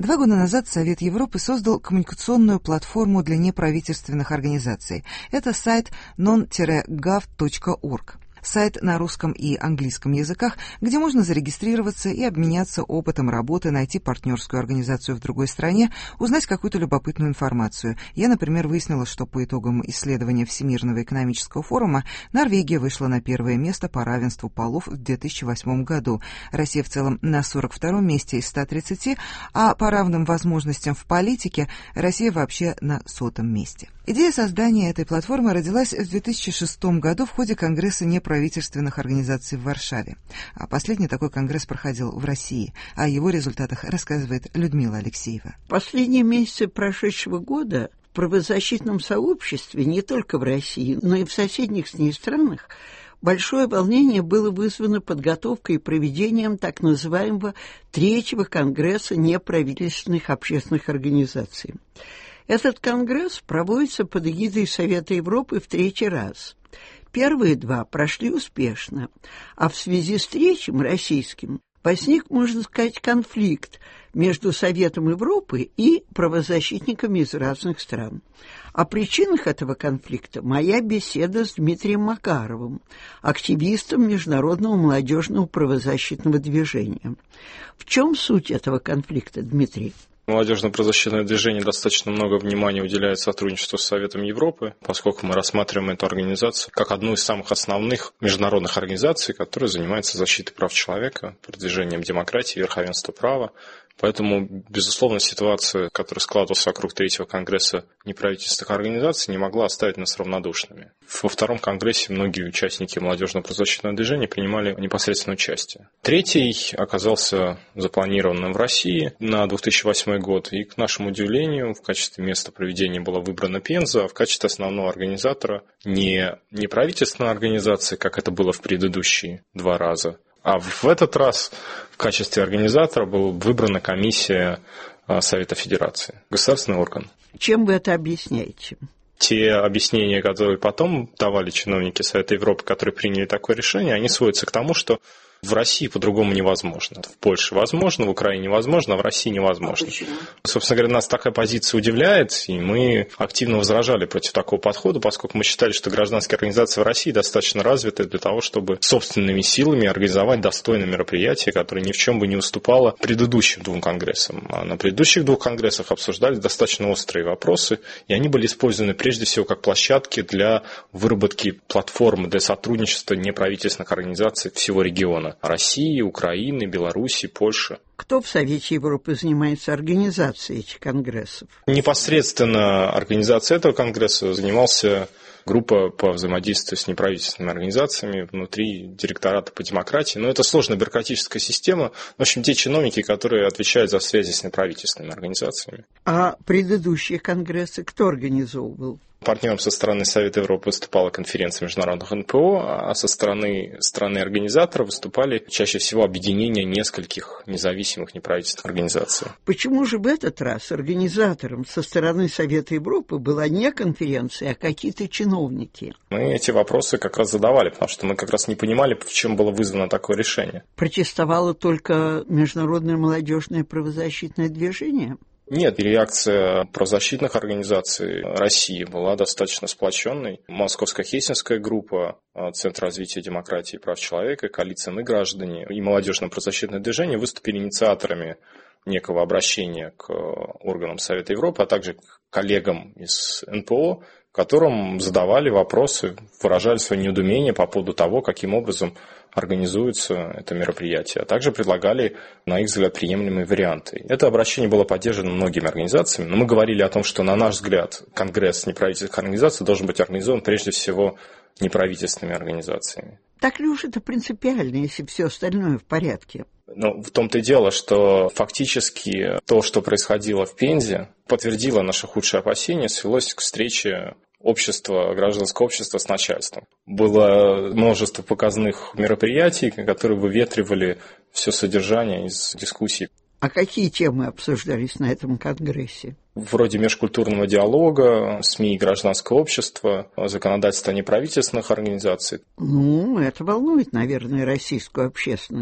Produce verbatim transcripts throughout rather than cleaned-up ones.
Два года назад Совет Европы создал коммуникационную платформу для неправительственных организаций. Это сайт non dash gov точка org. Сайт на русском и английском языках, где можно зарегистрироваться и обменяться опытом работы, найти партнерскую организацию в другой стране, узнать какую-то любопытную информацию. Я, например, выяснила, что по итогам исследования Всемирного экономического форума Норвегия вышла на первое место по равенству полов в две тысячи восьмом году. Россия в целом на сорок втором месте из ста тридцати, а по равным возможностям в политике Россия вообще на сотом месте. Идея создания этой платформы родилась в две тысячи шестом году в ходе Конгресса неправительственных организаций в Варшаве. А последний такой конгресс проходил в России. О его результатах рассказывает Людмила Алексеева. Последние месяцы прошедшего года в правозащитном сообществе, не только в России, но и в соседних с ней странах, большое волнение было вызвано подготовкой и проведением так называемого Третьего конгресса неправительственных общественных организаций. Этот конгресс проводится под эгидой Совета Европы в третий раз. Первые два прошли успешно, а в связи с третьим, российским, возник, можно сказать, конфликт между Советом Европы и правозащитниками из разных стран. О причинах этого конфликта моя беседа с Дмитрием Макаровым, активистом Международного молодежного правозащитного движения. В чем суть этого конфликта, Дмитрий? Молодежное правозащитное движение достаточно много внимания уделяет сотрудничеству с Советом Европы, поскольку мы рассматриваем эту организацию как одну из самых основных международных организаций, которая занимается защитой прав человека, продвижением демократии, верховенства права. Поэтому, безусловно, ситуация, которая складывалась вокруг третьего конгресса неправительственных организаций, не могла оставить нас равнодушными. Во втором конгрессе многие участники молодежного правозащитного движения принимали непосредственное участие. Третий оказался запланированным в России на две тысячи восьмой год, и, к нашему удивлению, в качестве места проведения была выбрана Пенза, а в качестве основного организатора не неправительственная организация, как это было в предыдущие два раза, а в этот раз в качестве организатора была выбрана комиссия Совета Федерации, государственный орган. Чем вы это объясняете? Те объяснения, которые потом давали чиновники Совета Европы, которые приняли такое решение, они сводятся к тому, что в России по-другому невозможно. В Польше возможно, в Украине возможно, а в России невозможно. А Собственно говоря, нас такая позиция удивляет, и мы активно возражали против такого подхода, поскольку мы считали, что гражданские организации в России достаточно развиты для того, чтобы собственными силами организовать достойное мероприятие, которое ни в чем бы не уступало предыдущим двум конгрессам. А на предыдущих двух конгрессах обсуждались достаточно острые вопросы, и они были использованы прежде всего как площадки для выработки платформы для сотрудничества неправительственных организаций всего региона. России, Украины, Беларуси, Польши. Кто в Совете Европы занимается организацией этих конгрессов? Непосредственно организацией этого конгресса занимался группа по взаимодействию с неправительственными организациями внутри директората по демократии. Но это сложная бюрократическая система. В общем, те чиновники, которые отвечают за связи с неправительственными организациями. А предыдущие конгрессы кто организовывал? Партнером со стороны Совета Европы выступала конференция международных эн пэ о, а со стороны страны-организатора выступали чаще всего объединения нескольких независимых неправительственных организаций. Почему же в этот раз организатором со стороны Совета Европы была не конференция, а какие-то чиновники? Мы эти вопросы как раз задавали, потому что мы как раз не понимали, в чем было вызвано такое решение. Протестовало только Международное молодежное правозащитное движение? Нет, реакция правозащитных организаций России была достаточно сплоченной. Московская Хельсинская группа, Центр развития демократии и прав человека, коалиция «Мы граждане» и молодежное правозащитное движение выступили инициаторами некого обращения к органам Совета Европы, а также к коллегам из эн пэ о, которым задавали вопросы, выражали свое недоумение по поводу того, каким образом организуется это мероприятие, а также предлагали, на их взгляд, приемлемые варианты. Это обращение было поддержано многими организациями, но мы говорили о том, что, на наш взгляд, Конгресс неправительственных организаций должен быть организован прежде всего неправительственными организациями. Так ли уж это принципиально, если все остальное в порядке? Но в том-то и дело, что фактически то, что происходило в Пензе, подтвердило наши худшие опасения, свелось к встрече общества, гражданского общества с начальством. Было множество показных мероприятий, которые выветривали все содержание из дискуссий. А какие темы обсуждались на этом конгрессе? Вроде межкультурного диалога, СМИ и гражданского общества, законодательства неправительственных организаций. Ну, это волнует, наверное, российскую общественность.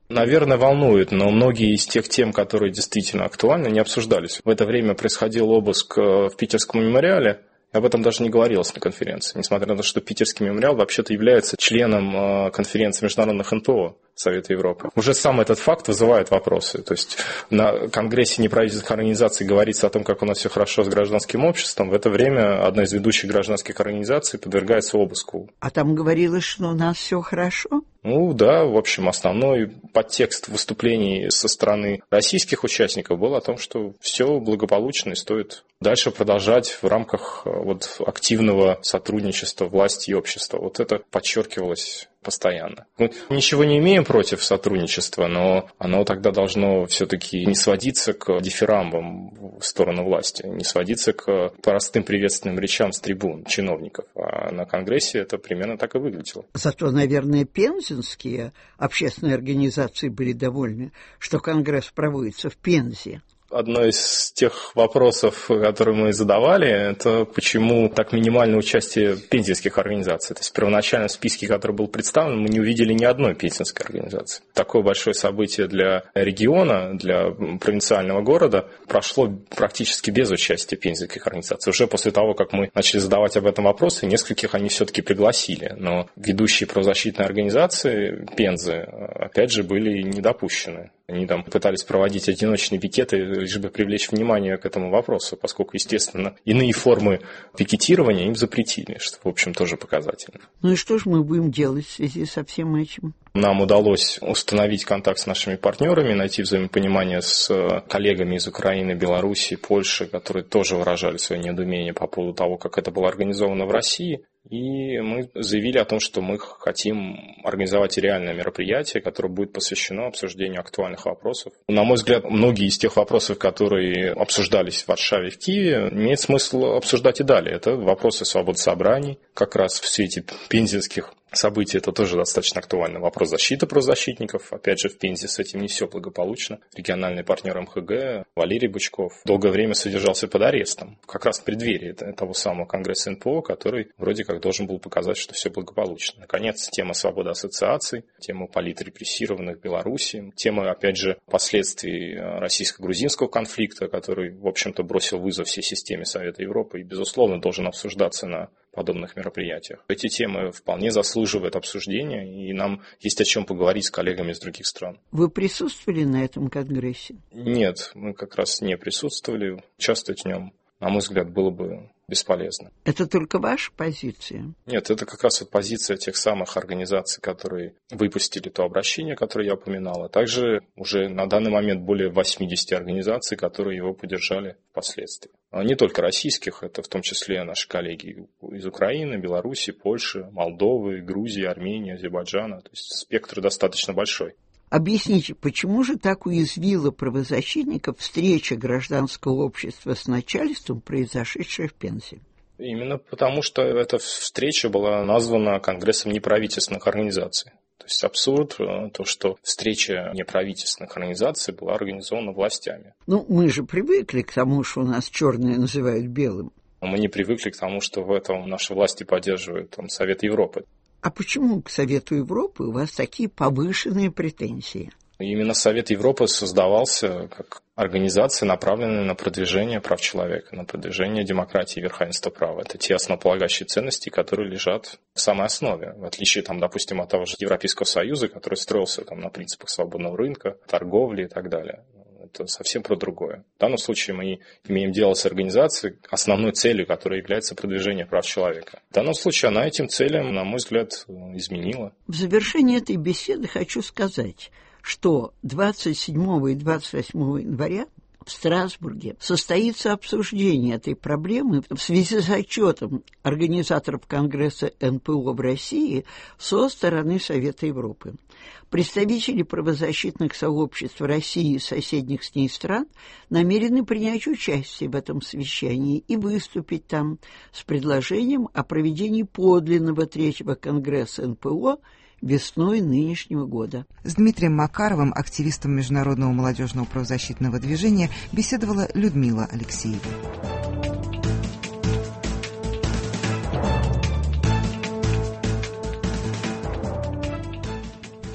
Наверное, волнует, но многие из тех тем, которые действительно актуальны, не обсуждались. В это время происходил обыск в Питерском мемориале. Об этом даже не говорилось на конференции, несмотря на то, что Питерский мемориал вообще-то является членом конференции международных эн пэ о Совета Европы. Уже сам этот факт вызывает вопросы. То есть на Конгрессе неправительственных организаций говорится о том, как у нас все хорошо с гражданским обществом. В это время одна из ведущих гражданских организаций подвергается обыску. А там говорилось, что у нас все хорошо? Ну да, в общем, основной подтекст выступлений со стороны российских участников был о том, что все благополучно и стоит дальше продолжать в рамках вот активного сотрудничества власти и общества. Вот это подчеркивалось постоянно. Мы ничего не имеем против сотрудничества, но оно тогда должно все-таки не сводиться к дифирамбам в сторону власти, не сводиться к простым приветственным речам с трибун чиновников. А на Конгрессе это примерно так и выглядело. Зато, наверное, пензенские общественные организации были довольны, что Конгресс проводится в Пензе. Одно из тех вопросов, которые мы задавали, это почему так минимальное участие пензенских организаций. То есть в первоначальном списке, который был представлен, мы не увидели ни одной пензенской организации. Такое большое событие для региона, для провинциального города прошло практически без участия пензенских организаций. Уже после того, как мы начали задавать об этом вопросы, нескольких они все-таки пригласили. Но ведущие правозащитные организации Пензы, опять же, были не допущены. Они там пытались проводить одиночные пикеты, лишь бы привлечь внимание к этому вопросу, поскольку, естественно, иные формы пикетирования им запретили, что, в общем, тоже показательно. Ну и что же мы будем делать в связи со всем этим? Нам удалось установить контакт с нашими партнерами, найти взаимопонимание с коллегами из Украины, Белоруссии, Польши, которые тоже выражали свое недоумение по поводу того, как это было организовано в России. И мы заявили о том, что мы хотим организовать реальное мероприятие, которое будет посвящено обсуждению актуальных вопросов. На мой взгляд, многие из тех вопросов, которые обсуждались в Варшаве и в Киеве, имеет смысл обсуждать и далее. Это вопросы свободы собраний, как раз в свете пензенских событий. Это тоже достаточно актуальный вопрос защиты правозащитников. Опять же, в Пензе с этим не все благополучно. Региональный партнер эм ха гэ Валерий Бычков долгое время содержался под арестом, как раз в преддверии того самого Конгресса эн пэ о, который вроде как должен был показать, что все благополучно. Наконец, тема свободы ассоциаций, тема политрепрессированных в Беларуси, тема, опять же, последствий российско-грузинского конфликта, который, в общем-то, бросил вызов всей системе Совета Европы и, безусловно, должен обсуждаться на подобных мероприятиях. Эти темы вполне заслуживают обсуждения, и нам есть о чем поговорить с коллегами из других стран. Вы присутствовали на этом конгрессе? Нет, мы как раз не присутствовали. Участвовать в нем, на мой взгляд, было бы бесполезно. Это только ваша позиция? Нет, это как раз вот позиция тех самых организаций, которые выпустили то обращение, которое я упоминал, а также уже на данный момент более восемьдесят организаций, которые его поддержали впоследствии. Не только российских, это в том числе наши коллеги из Украины, Беларуси, Польши, Молдовы, Грузии, Армении, Азербайджана. То есть спектр достаточно большой. Объясните, почему же так уязвила правозащитников встреча гражданского общества с начальством, произошедшая в Пензе? Именно потому, что эта встреча была названа Конгрессом неправительственных организаций. То есть абсурд, то, что встреча неправительственных организаций была организована властями. Ну, мы же привыкли к тому, что у нас черное называют белым. Мы не привыкли к тому, что в этом наши власти поддерживают там, Совет Европы. А почему к Совету Европы у вас такие повышенные претензии? Именно Совет Европы создавался как организация, направленная на продвижение прав человека, на продвижение демократии и верховенства права. Это те основополагающие ценности, которые лежат в самой основе, в отличие, там, допустим, от того же Европейского Союза, который строился там, на принципах свободного рынка, торговли и так далее. Это совсем про другое. В данном случае мы имеем дело с организацией, основной целью которой является продвижение прав человека. В данном случае она этим целям, на мой взгляд, изменила. В завершении этой беседы хочу сказать, что двадцать седьмого и двадцать восьмого января в Страсбурге состоится обсуждение этой проблемы в связи с отчетом организаторов Конгресса эн пэ о в России со стороны Совета Европы. Представители правозащитных сообществ России и соседних с ней стран намерены принять участие в этом совещании и выступить там с предложением о проведении подлинного третьего Конгресса эн пэ о весной нынешнего года. С Дмитрием Макаровым, активистом Международного молодежного правозащитного движения, беседовала Людмила Алексеева.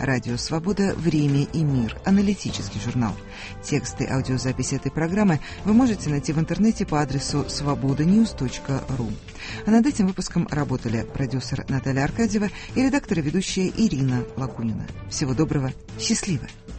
Радио «Свобода. Время и мир». Аналитический журнал. Тексты и аудиозаписи этой программы вы можете найти в интернете по адресу свобода ньюс точка ру. А над этим выпуском работали продюсер Наталья Аркадьева и редактор и ведущая Ирина Лакунина. Всего доброго. Счастливо.